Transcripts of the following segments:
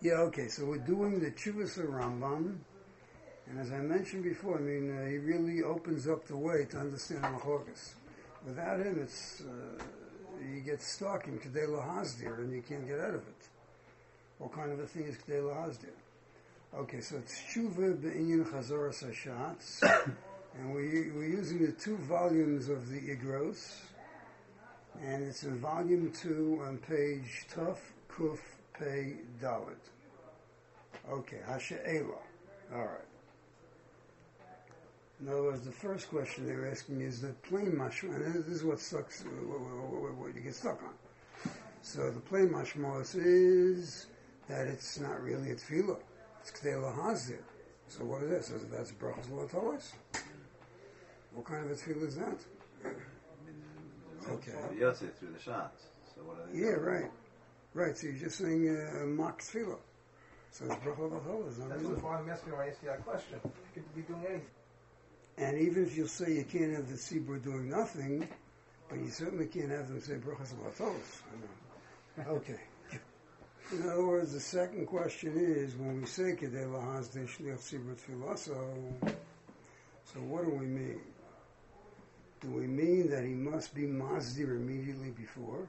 Yeah, okay, so we're doing the Chuvas of Rambam, and as I mentioned before, he really opens up the way to understand Machlokas. Without him, it's you get stuck in Kedei Lahazdir, and you can't get out of it. What kind of a thing is Kedei Lahazdir? Okay, so it's Tshuva Be'inyan Chazoras HaShatz, and we're using the 2 volumes of the Igros, and it's in volume 2 on page Tuf Kuf Pei Dalet. Okay, Hasha'ela. All right. In other words, the first question they're asking is the plain mashma, and this is what you get stuck on. So the plain mashmos is that it's not really a tefillah. It's Kedei Lahazdir. So what is that? So that's brachos l'tolos. What kind of a tefillah is that? Okay. Yotze through the shots. So what are they? Yeah, right. Right, so you're just saying mock tefillah. So it's brachos l'tolos. That's why I'm asking when I ask you that question. You could be doing anything. And even if you'll say you can't have the tzibur doing nothing, but you certainly can't have them say brachas l'tolos. Okay. In other words, the second question is, when we say Kedei Lahazdir Shliach Tzibur Tefillah, so what do we mean? Do we mean that he must be Mazdir immediately before?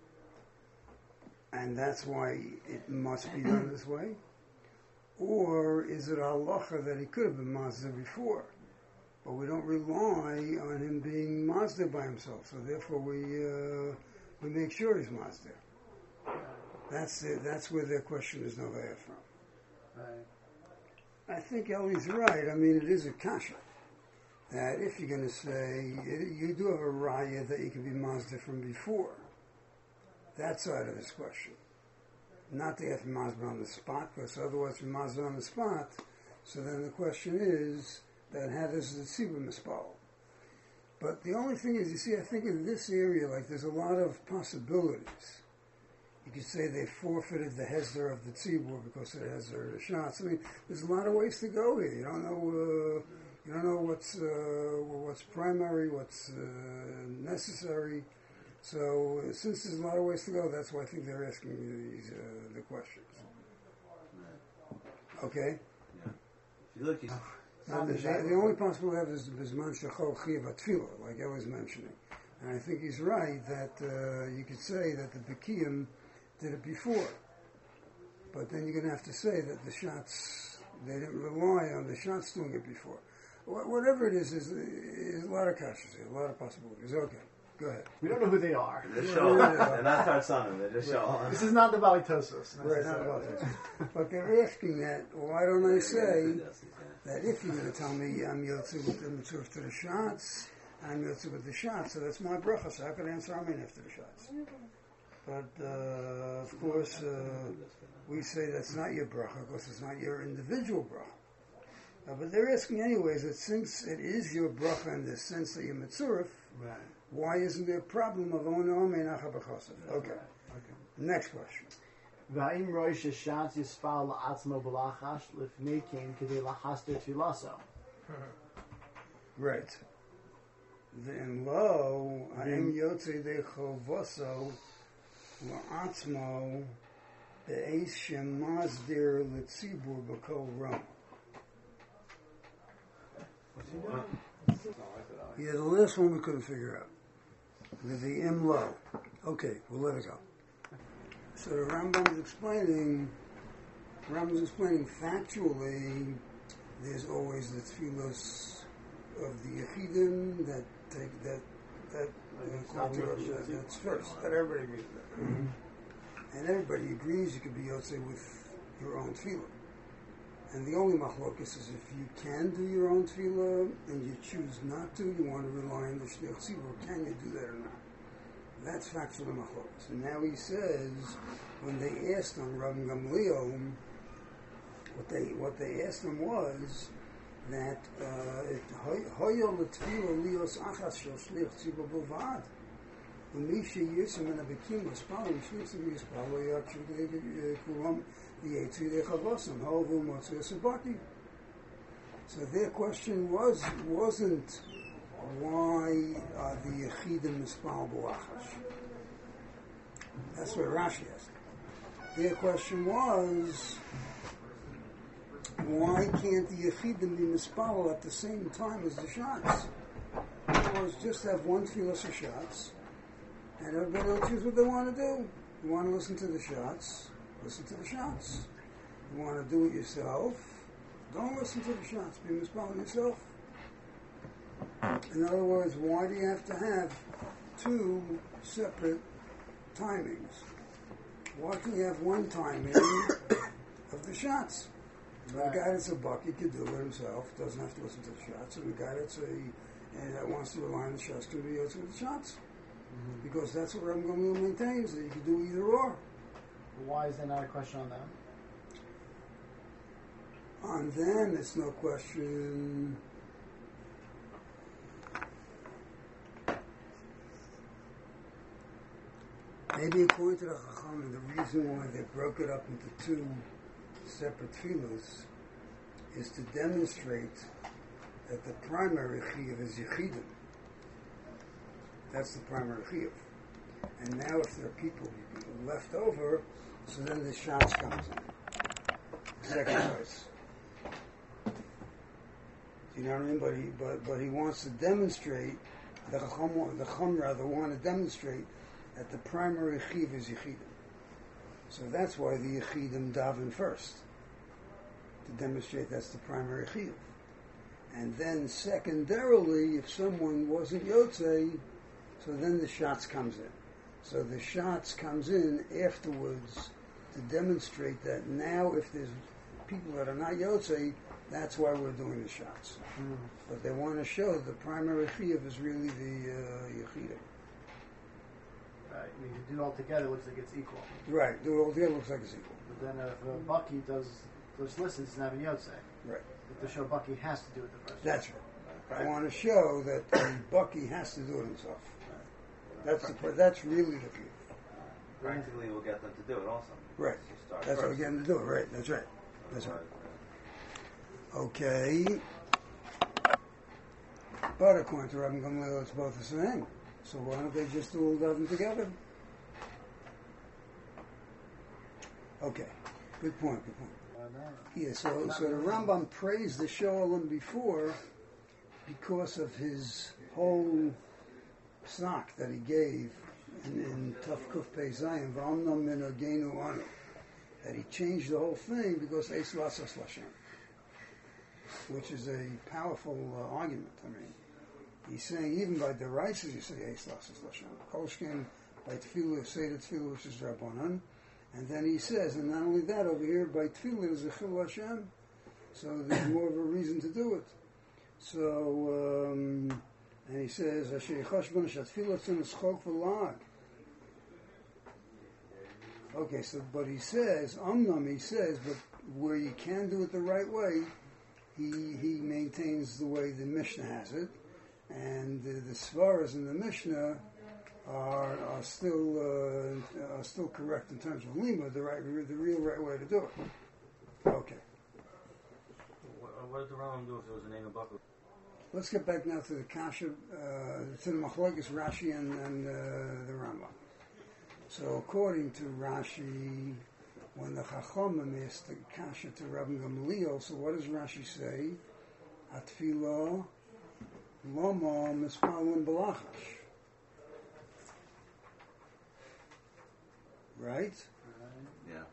And that's why it must be done this way? Or is it halacha that he could have been Mazdir before? But we don't rely on him being Mazdir by himself, so therefore we make sure he's Mazdir. That's where their question is novaya from. Right. I think Eli's right. I mean, it is a kasha. That if you're going to say, you do have a raya that you can be Mazda from before. That side of this question. Not that you have to be Mazda on the spot, because otherwise you're Mazda on the spot. So then the question is, that how does the tzibur mispal? But the only thing is, you see, I think in this area, like, there's a lot of possibilities. You could say they forfeited the hezder of the tzibur because it has their shots. I mean, there's a lot of ways to go here. You don't know what's primary, what's necessary. So since there's a lot of ways to go, that's why I think they're asking these the questions. Okay. Yeah. If you look, the only possible have is Bizman Shechol Chiyav Atfilah, like I was mentioning. And I think he's right that you could say that the Bekiyim did it before. But then you're going to have to say that the shots, they didn't rely on the shots doing it before. Whatever it is a lot of kashas here, a lot of possibilities. Okay, go ahead. We don't know who they are. They're just showing. They're not Tarsanim, they're just showing. This is not the Balitosos. Right, not about this. But they're asking that, why don't I say that if you're going to tell me I'm Yotze with the Mitzvah to the shots, I'm Yotze with the shots, so that's my bracha, so I could answer Amen after the shots. But, of course, we say that's not your bracha, because it's not your individual bracha. But they're asking anyways that since it is your bracha in the sense that you're Mitzvah, Right. why isn't there a problem of Ono Amen Acha B'chosav? Okay. Next question. Va'im roish hashatz yispal la'atzmo b'lachash lifnei kein kedei lahastir tfilaso. Great. Then lo, ha'im yotze de chovoso la'atzmo be'eis shemazdir l'tzibur b'kol ram. Yeah, the last one we couldn't figure out. The im lo. Okay, we'll let it go. So the Rambam is explaining factually, there's always the tefillos of the Yechidim that take that's first. That everybody agrees with that. Mm-hmm. And everybody agrees you could be Yotze with your own tefillah. And the only machlokas is if you can do your own tefillah and you choose not to, you want to rely on the Shliach Tzibur, can you do that or not? That's factual machlokas. And now he says, when they asked him, Rav Gamliel, what they asked him was that hoyo l'tefillah lios achas shel Shliach Tzibur b'vad. ומי שיש מן הבקים מספר ושליח ציבור יספר לא יעקשו כולם יצאו לחבוסם הובו מוצאי הסבתי. So their question wasn't why the Yechidim mispal b'lachash. That's what Rashi asked. their question was, why can't the Yechidim be mispalel at the same time as the shots? In other words, just have one tefillah of shots, and everybody will choose what they want to do. You want to listen to the shots, listen to the shots. You want to do it yourself, don't listen to the shots, be mispalel yourself. In other words, why do you have to have two separate timings? Why can't you have one timing of the shots? Right. The guy that's a bucket can do it himself, doesn't have to listen to the shots, and the guy that wants to rely on the shots can be able to do the shots. Mm-hmm. Because that's what Ram Gamliel maintains, that you can do either or. Why is there not a question on them? On them, it's no question. Maybe according to the Chacham, the reason why they broke it up into two separate tefillos is to demonstrate that the primary chiyuv is Yechidim. That's the primary chiyuv. And now if there are people left over, so then the shots comes in. Sacrifice. You know what I mean? But he wants to demonstrate, the Chacham rather want to demonstrate that the primary chiyuv is Yechidim. So that's why the Yechidim daven first, to demonstrate that's the primary chiyuv. And then secondarily, if someone wasn't Yotzei, so then the shots comes in. So the shots comes in afterwards to demonstrate that now if there's people that are not Yotzei, that's why we're doing the shots. Mm. But they want to show the primary chiyuv is really the Yechidim. Right. I mean, you do it all together, it looks like it's equal. Right. Do it all together, looks like it's equal. But then if Bucky just listens, he's not even Yotzei. Right. But to show Bucky has to do it the first That's time. right. I want to show that Bucky has to do it himself. That's really the view. Practically, we'll get them to do it also. Right. That's what we're getting to do. Right. That's right. That's right. Okay. But according to Rabbi Gamliel, it's both the same. So why don't they just do all of them together? Okay. Good point. Yeah, so the Rambam praised the Shoalim before because of his whole snak that he gave in Taf Kuf Pei Zayin, V'amnam min Agenu Anu, that he changed the whole thing because Eis Lasas Lashem, which is a powerful argument. I mean, he's saying even by the Deraisa you say Eis Lasas Lashem, Kolshkin by Tefillah, Seder Tefillah, which is Rabbanan. And then he says, and not only that, over here, by Tefillah is a Chil Hashem, so there's more of a reason to do it. So, and he says, Asher Yichashban Shatfilah Tzun Eschok V'Lag. Okay, so, but he says, he says, but where you can do it the right way, he maintains the way the Mishnah has it, and the Svaras in the Mishnah are still correct in terms of lima, the real right way to do it. Okay. What did the Rambam do if there was a name of Buckle? Let's get back now to the Kasha, to the Machlokes Rashi and the Rambam. So according to Rashi, when the Chachamim asked the Kasha to Rabbi Gamliel, so what does Rashi say? Atfila Lama Mispalin Balachash. Right? Yeah.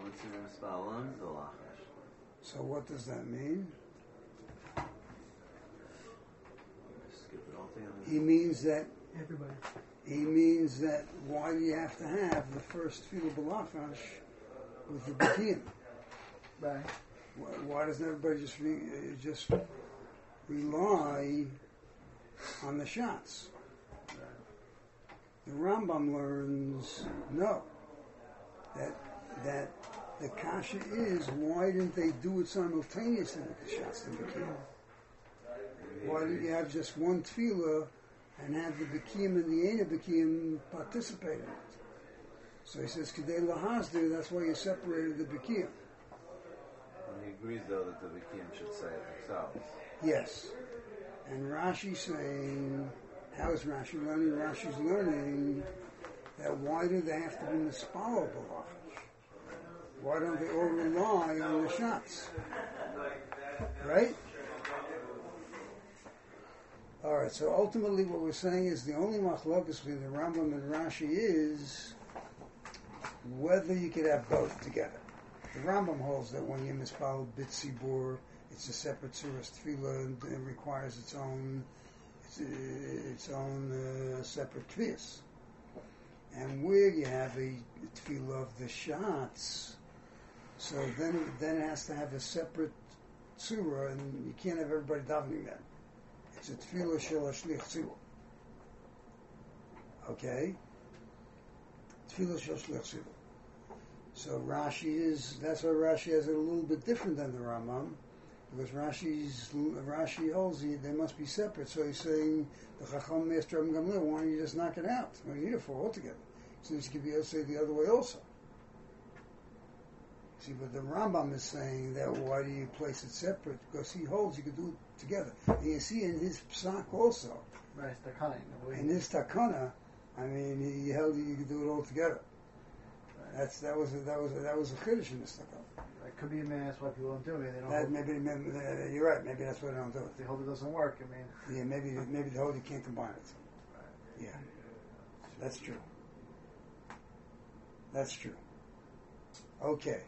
So what does that mean? Skip it all together. He means that Everybody. He means that why do you have to have the first Tefillah Balachash with the Bekim? Right. Why doesn't everybody just rely on the shots? The Rambam learns no. That the kasha is, why didn't they do it simultaneously with the shots and Bekim? Why didn't you have just one tefillah and have the Bekim and the Eina Bekim participate in it? So he says, Kedei lahasdir, that's why you separated the Bekim. And he agrees, though, that the Bekim should say it themselves. Yes. And Rashi's saying, how is Rashi learning? Rashi's learning that why do they have to be mispalel b'lachash? Why don't they all rely on the shots? Right? Alright, so ultimately what we're saying is the only machlokas between the Rambam and Rashi is whether you could have both together. The Rambam holds that when you mispal B'tzibur, it's a separate surah tefillah and it requires its own separate kviyas. And where you have a tefillah of the shots, so then it has to have a separate surah, and you can't have everybody davening that. It's a tefillah shel hashlich tzibur. Okay? Tefillah shel hashlich tzibur. So that's why Rashi has it a little bit different than the Rambam, because Rashi holds they must be separate. So he's saying the Chacham Master Rabbi Gamliel, why don't you just knock it out? What do you need it for altogether? So this could be say the other way also. See, but the Rambam is saying that why do you place it separate? Because he holds you could do it together. And you see in his psak also. Right, takana. In his takana, I mean, he held you could do it all together. Right. That was a chiddush in this takana. It could be a man. That's why people don't do it. They don't. Maybe you're right. Maybe that's why they don't do it. They hope it doesn't work. I mean. Yeah, maybe the whole you can't combine it. Right. Yeah, that's true. That's true. Okay.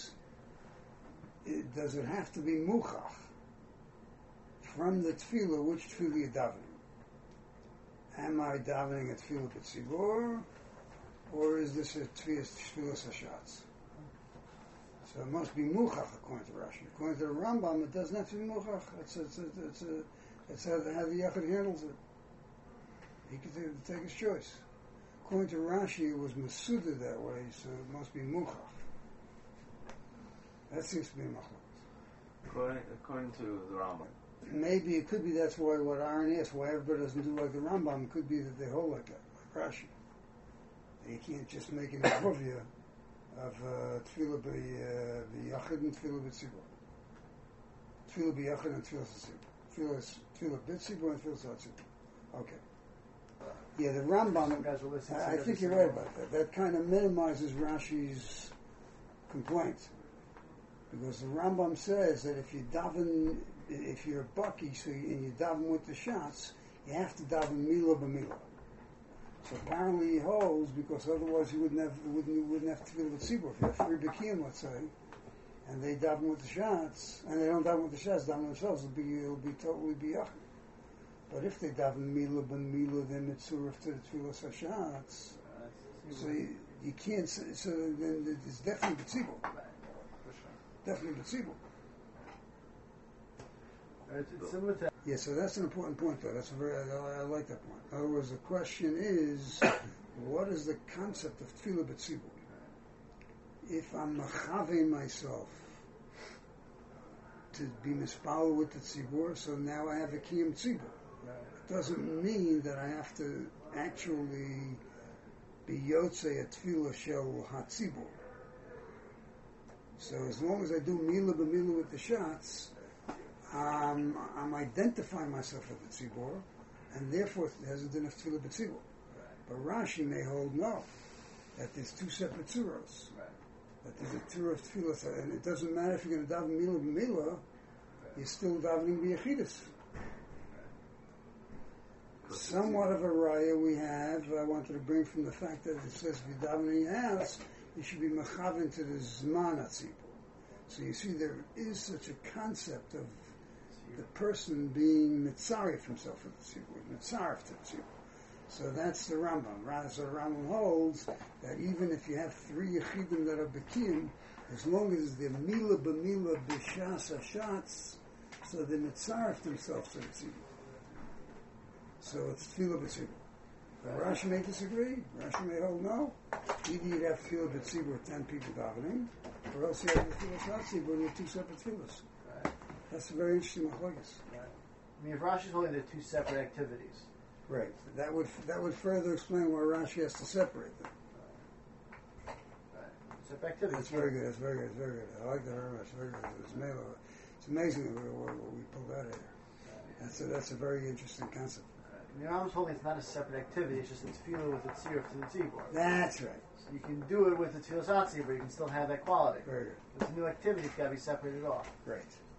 Does it have to be muchach from the tefillah? Which tefillah you're davening? Am I davening a tefillah b'tzibur, or is this a tefillah hashatz? So it must be muchach according to Rashi. According to the Rambam, it doesn't have to be muchach. It's how the Yachid handles it. He can take his choice. According to Rashi, it was Masuda that way, so it must be muchach. That seems to be a machlokes. According to the Rambam. Maybe it could be that's why what Aaron asked, why everybody doesn't do like the Rambam. It could be that they hold like that, like Rashi. You can't just make an avovia of tefillah b'yachid and tefillah b'tzibur. Tefillah b'yachid and tefillah b'tzibur. Tefillah b'tzibur and tefillah b'tzibur. Okay. Yeah, the Rambam, I think you're right about that. That kind of minimizes Rashi's complaint. Because the Rambam says that if you're a baki, and you daven with the shots, you have to daven mila b'mila. So apparently he holds, because otherwise you wouldn't have tefillah with tzibur. If you have three bekim, let's say, and they daven with the shots, and they don't daven with the shots, daven themselves, it'll be totally biyachid. But if they daven mila b'mila, then it's surah to the tefillah hashatz. So you can't. So then it's definitely b'tzibur. Definitely b'tzibur. It's similar to. Yeah, so that's an important point, though. I like that point. In other words, the question is, what is the concept of tefillah b'tzibur? If I'm machavein myself to be mispal with the tzibur, so now I have a kiyum tzibur. It doesn't mean that I have to actually be yotzei a tefillah shel hatzibur. So as long as I do mila b'mila with the shots, I'm identifying myself with the tzibur, and therefore it has a din of tefillah b'tzibur. But Rashi may hold no, that there's two separate tzuros. That there's a tzur of tefillah, and it doesn't matter if you're going to daven mila b'mila, you're still davening b'yechidus. Somewhat of a raya we have, I wanted to bring from the fact that it says if you're davening in your house, you should be mechaven to the zman hatzibur. So you see there is such a concept of the person being mitzaref himself with the tzibur, mitzaref to the tzibur. So that's the Rambam. So the Rambam holds that even if you have three yechidim that are bekim, as long as they're mila b'mila b'shas hashatz, so they mitzaref themselves to the tzibur. So it's tefillah b'tzibur. Rashi may disagree. Rashi may hold no. Either you'd have tefillah b'tzibur with 10 people davening, or else you have tefillah b'tzibur and you have two separate tefillahs. Right. That's a very interesting machlokes. Right. I mean, if Rashi's holding they're two separate activities. Right. That would further explain why Rashi has to separate them. Right. Separate activities. That's very good. That's very good. That's very good. I like that very much. Very good. It's amazing what we pulled out of here. That's a very interesting concept. I mean, Rambam's holding it's not a separate activity. It's just it's tefillah with the tzir to the tzibur. That's right. you can do it with the Tfilas Atzia, but you can still have that quality. Very good. It's a new activity, it's got to be separated off. Great.